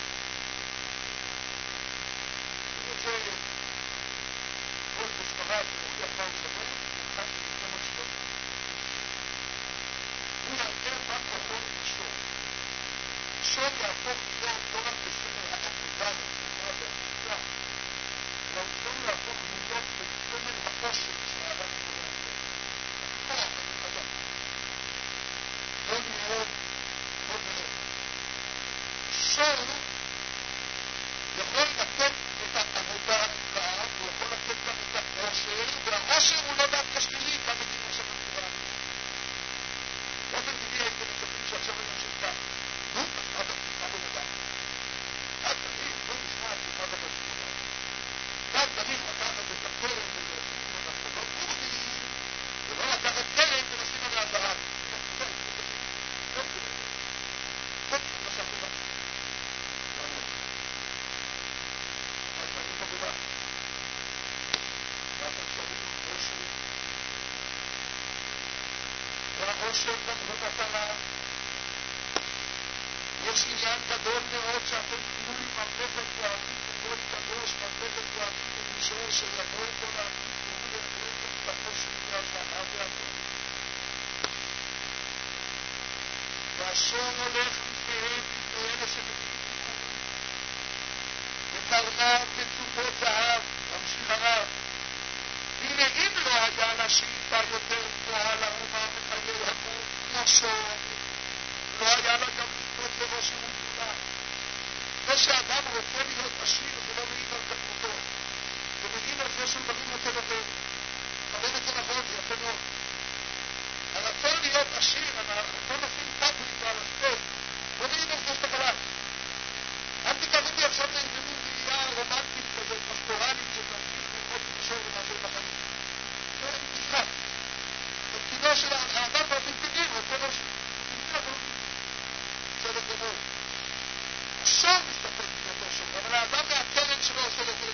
וזה כל בספרד, הוא יפה וסבר, אחד מלחם השבוע. הוא יראה מה כוחו למשור. משור יהפוך להיות לא רק בסדר העבודה, בתנועה והעבודה, אלא הוא יכול להפוך להיות בסמל האושר שהאדם יכול לעשות. כוח העבודה. מאוד מאוד, מאוד מאוד. שור יכול לתת את העבודה כאן, הוא יכול לתת גם את העושר, והעושר הוא לא דווקא שלילי, כאן מגיעים עכשיו לנקודה. באופן טבעי הייתם מצפים שעכשיו אני אמשיך כך. נו, מה בפתיחה בנדע? כאן צריך, לא נשמע הפתיחה בנדע. כאן צריך לקחת את הקרן ולשים את המחתנות בורדי, ולא לקחת קרן ולשים את הזהב. לא, לא, לא. טוב, נוסף לבא. אז אני מגובה. ואתה צריך עושר. והעושר גם לא מטרה. יש עניין גדול מאוד שאתם תהיו עם ממלכת כהנים כגוי קדוש, ממלכת כהנים כמישור שיבואו כל העמים והוא יחלקת את העושר והזהב והכל. והשור הולך לפניהם, לפני אלה שמגיעים וקרניו בצובות זהב, ממשיך הרב. והנה אם לא היה לה שאיפה יותר גבוהה לאומה מחיי הגוף כמו שור, לא היה לה גם לפנות לראש ירושלים. זה שאדם רוצה להיות עשיר זה לא מעיד על כמותו, זה מעיד על זה שהוא דברים יותר יותר. חבר את זה נכון, זה יפה מאוד. הרצון להיות עשיר, הרצון לשים פאפריק על הסטייק, לא מעיד על זה שאתה גלת. אל תיקח אותי עכשיו לאיזה מין בנייה רומנטית כזאת, פסטורלית, שתמשיך לראות משור ומשהו בחיים. זה נשחק. בתקינו של האדם באופן טבעי, רוצה ראש. בסדר גדול. השור מסתפק באותו שור, אבל האדם מהקרן שלו עושה לזה.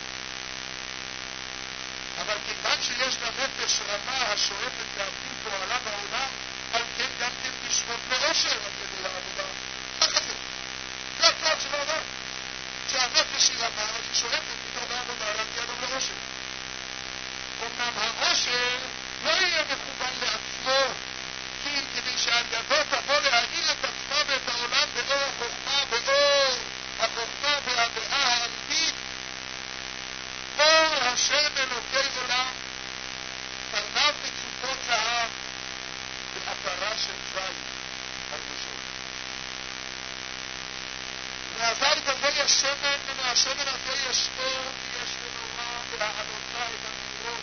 אבל כיוון שיש לנפש רמה השואפת להביא פועלה בעולם, על כן גם כן תשמות לאושר על ידי העבודה. ככה זה. זה הכוח של האדם. כשהנפש היא רמה, אז היא שואפת פתאום העבודה להגיע גם לאושר. אמנם האושר לא יהיה מכוון לעצמו, כי כדי שעל ידו תבוא להאיר את עצמה ואת העולם באור החוכמה, באור החוכמה והדעה האמיתית, אור השם אלוקי עולם, קרניו בצופות זהב, ועטרה של זית על ראשו. מהזית הזה יש שמן, ומהשמן הזה יש אור, ויש מנורה, והעלותה את הנורות.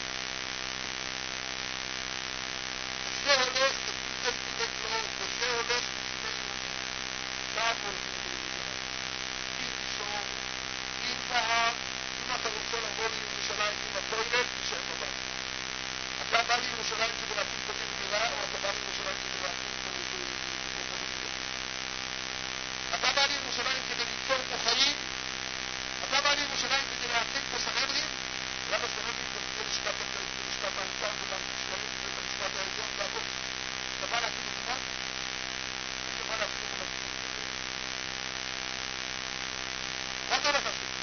וזה הולך לפני פילגלות, וזה הולך לפני דאבו, עם שור, עם זהב. אם אתה רוצה לבוא לירושלים עם הטוילט, תשאר בבית. אתה בא לירושלים כדי להקים תקים דירה, או אתה בא לירושלים כדי להקים תקים דירה? אתה בא לירושלים כדי ליצור פה חיים? אתה בא לירושלים כדי להעסיק פה סנהדרין? למה סנהדרין זה כדי לשכת לשכת האוצר ובנק ישראל ובית המשפט העליון והכל? אתה בא להקים מדינה? אתה בא להקים מדינה? מה אתה הולך לעשות?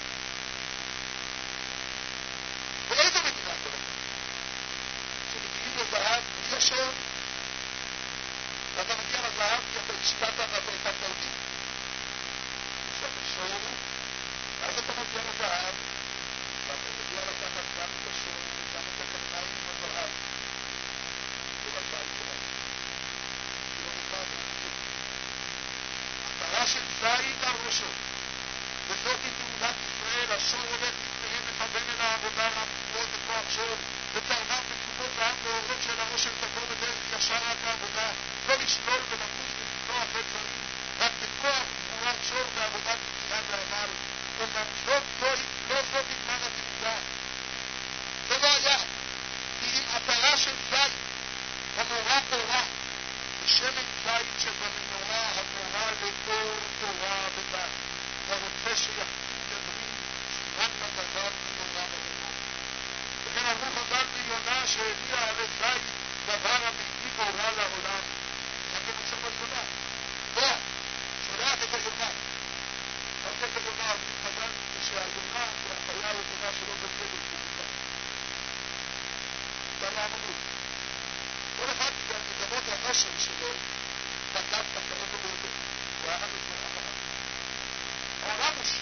באיזו מדינה אתה הולך? שמגיעים לזהב בלי השם, ואתה מגיע לזהב כי אתה השקעת ואתה הקמת אותי. עכשיו השור, ואז אתה מגיע לזהב, ואתה מגיע לקחת גם את השור וגם את הקרניים עם הזהב. זה בבית שלנו. זה לא נקרא זה. עטרה של זית על ראשו. וזאת היא תעודת ישראל, השור הולך לפניהם מכוון אל העבודה מהמצוות בכוח שור, וקרניו בצופות זהב ואורות של העושר תבוא בדרך ישר רק העבודה, לא לשלול ולמוש ולפתוח בדברים, רק בכוח גבורת שור ועבודת יצירה ועמל. אומנם זאת לא זאת בזמן התעודה. זה לא היה. היא עטרה של זית, המורה אורה, ושמן זית שבמנורה המורה לאור תורה ודת. הרוצה שיחתים לדברים, סימן לדבר מנורה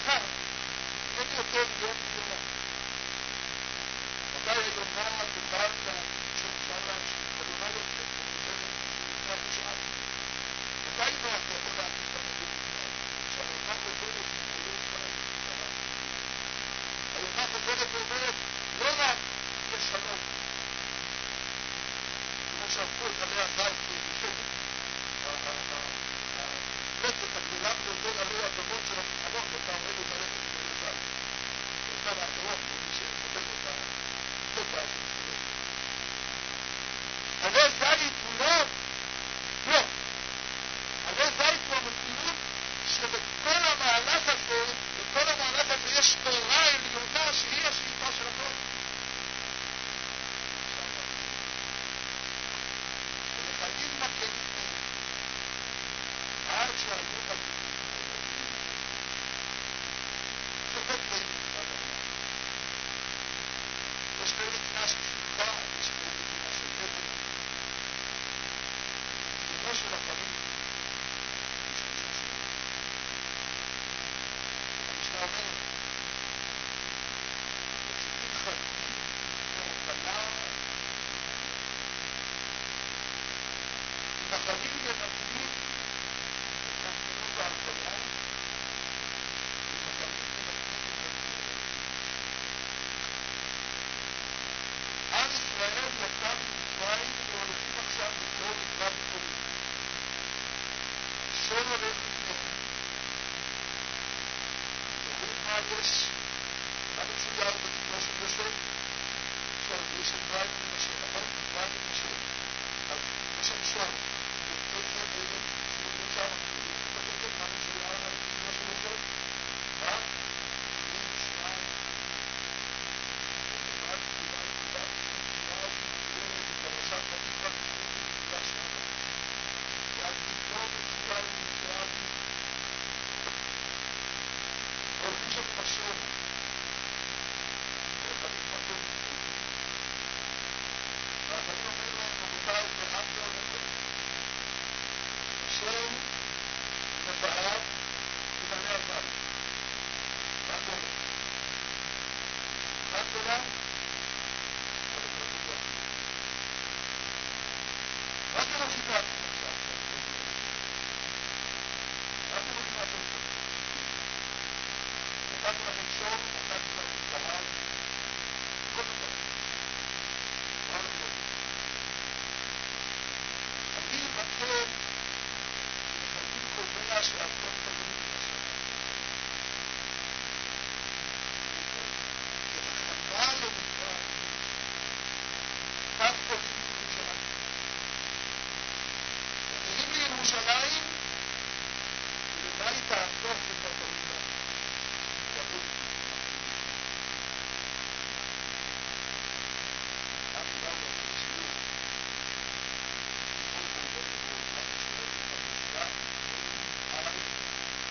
מחר, אין יותר יום תפילה. מתי אלומה דיברת שאפשר להמשיך, אלומה לא תהיה, לפני התשעה. מתי לא אתה יכול להמשיך את המדינה? שהאלומה חוזרת ומתחילים את המדינה. האלומה חוזרת ואומרת, לא רק לשנות. כמו שהפכו את עלי הבית כיפת. הפסק הגדולה ביותר עלי הבמות של המלחמות, אתה עומד את הלכת עם הלבד. אותם האחרות, מי שנותן אותה, לא תעשו. אבל זית הוא לא, לא. אבל זית הוא המציאות שבכל המהלך הזה, בכל המהלך הזה יש תורה עליונה שהיא השאיפה של הכל. ולחיים מכן עד שהיו בגלל שופט בין אחד יש כאלה מדינה של שפחה, יש כאלה מדינה של בטן. דינו של החיים המשנה אומר מציבים חיים מהבלה אם החיים מבטלים את המדינות ההרפלה אם החיים מבטלים את המדינות עם ישראל יצא ממצרים והולכים עכשיו לקרוא מקרא בקולי. שון הולך לפניהם. זוכרים מה יש? מה מצויר בקטו של יוסף? שואל, יש אפרים ומשה, נכון? אפרים ומשה. אז יש שם שואל. ויוצא זה ואלה מודים שם. אתה חושב מה מצויר על הקטו של יוסף? מה? תראים שניים. ורק תודה תודה. ורשת במשפט תודה שם ועד תקרוא ותקרא ומצוין הולכים שם פשור וחדים פתור והחדים אומרים להם רבותיי ואף לא אומר השם מבעב ובעלי הבית מה קורה? מה קורה? מה אתם רוצים לעשות עכשיו? מה אתם רוצים לעשות עכשיו? נתתי לכם שום, נתתי לכם קהל, כל דבר. מה אני לא יודע? אני מכיר שמחכים קובע שאתם תמיד עכשיו. כהכנה למצרים, כך פוליטית ירושלים. מגיעים לירושלים ולמה היא תעסוק בברינה? יבוא אף לא יבוא שיעור שיעור בברינה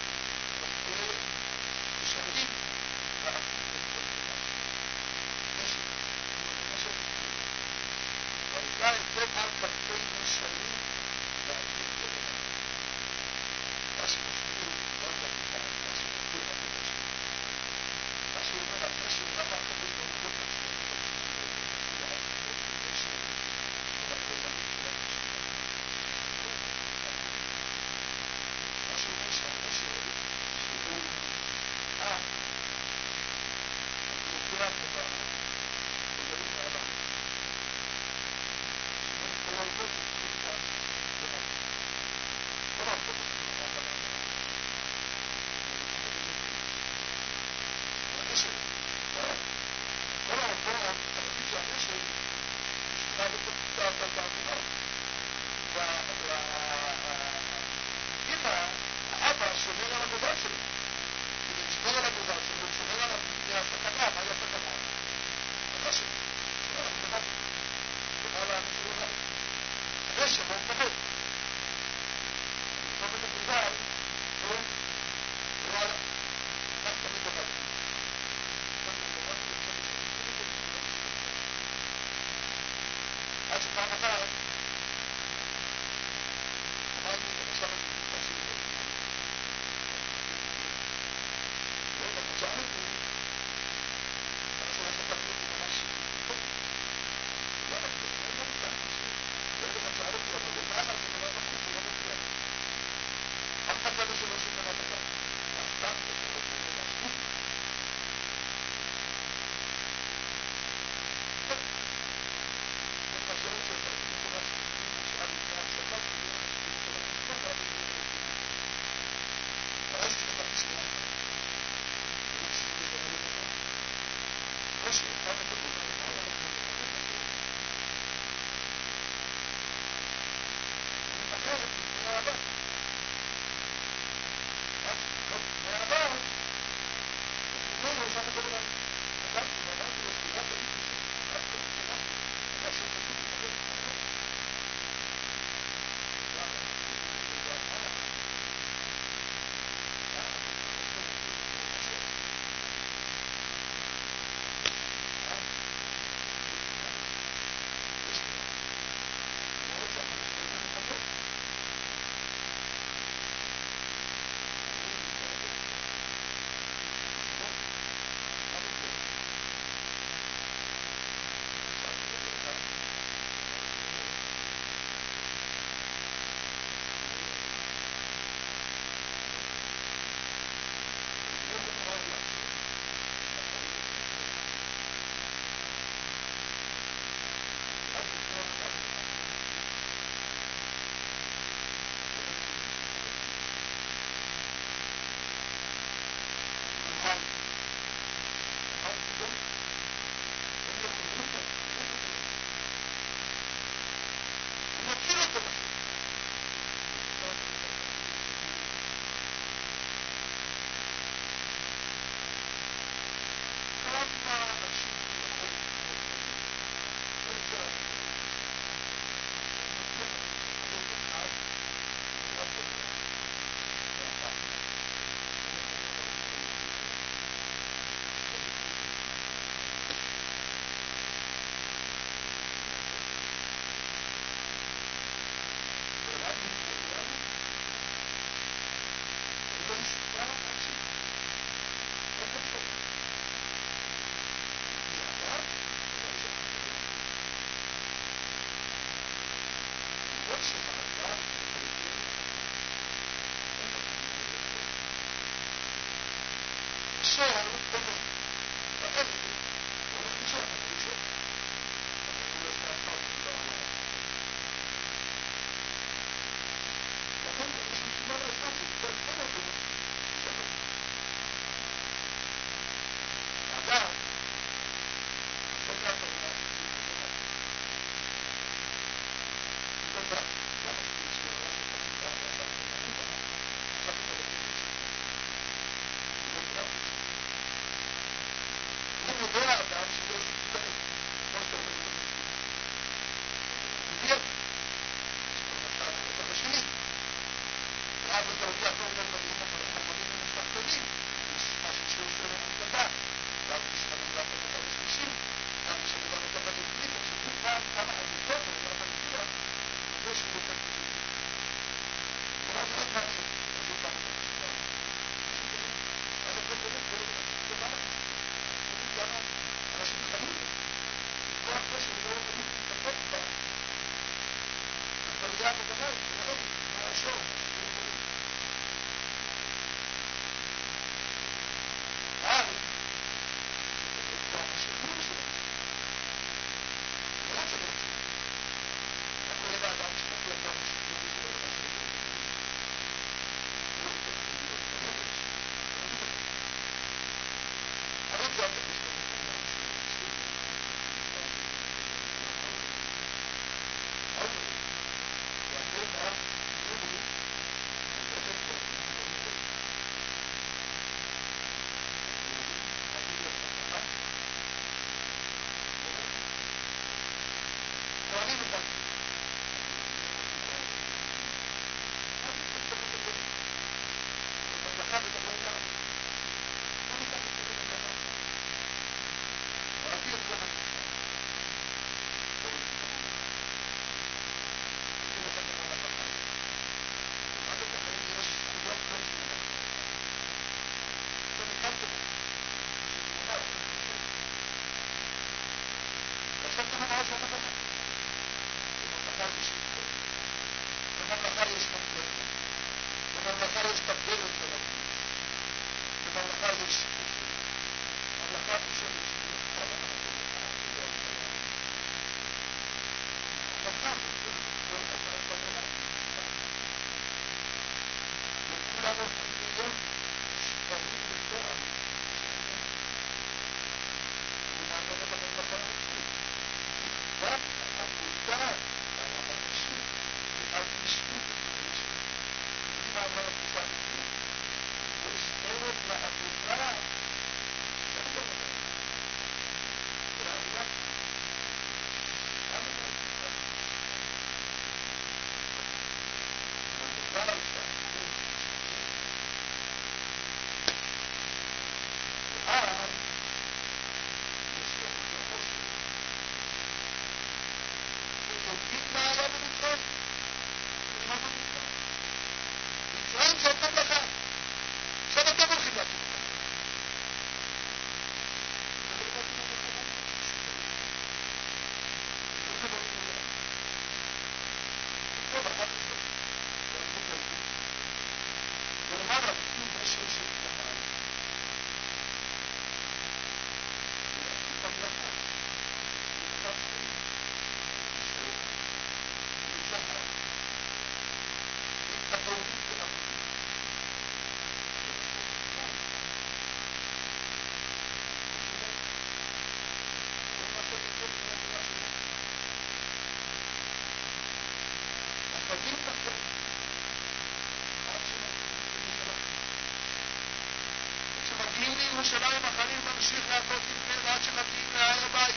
ירושלים אחרים ממשיך לעשות לפני עד שמגיעים להר הבית.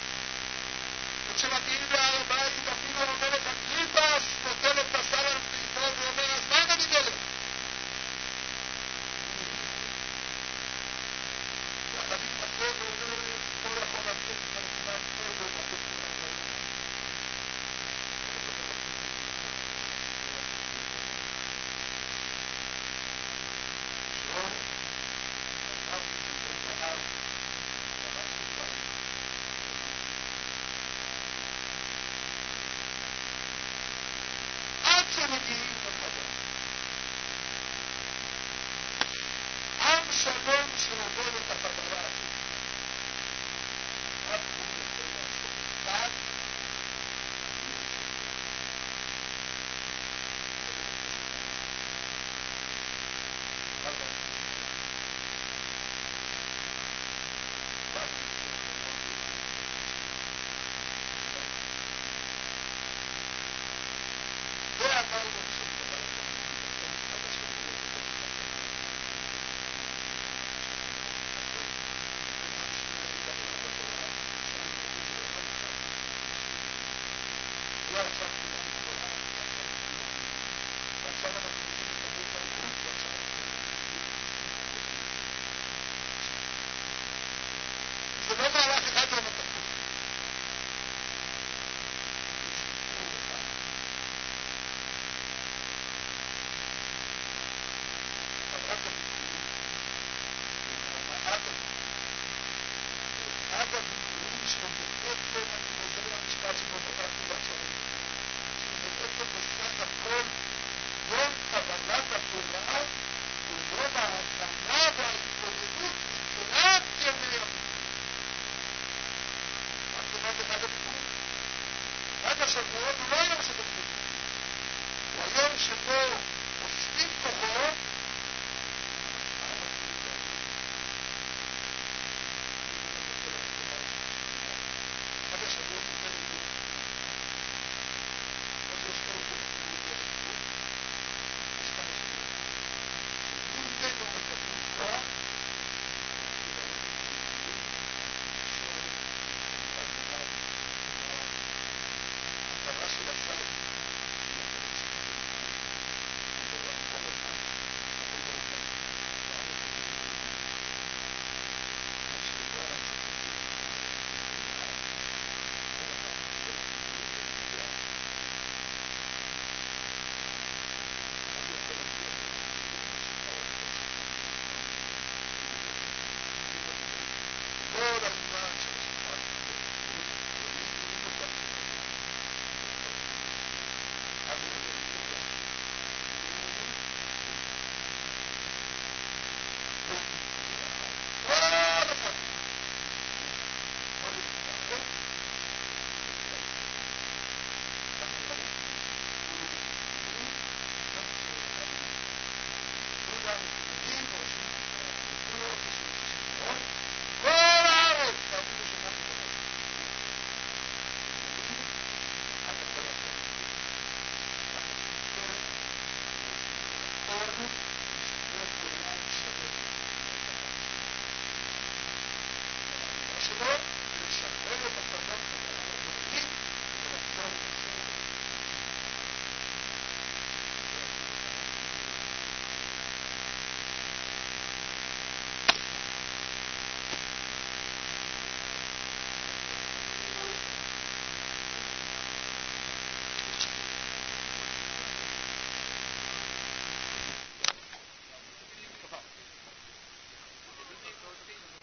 וכשמגיעים להר הבית אפילו המלך אגריפס נוטל את בשר על פליטו ואומר אז מה אני מלך? ואחדים מתקר ואומר לא יכול לעשות את המדינה כל ולעשות את המדינה. עם שלא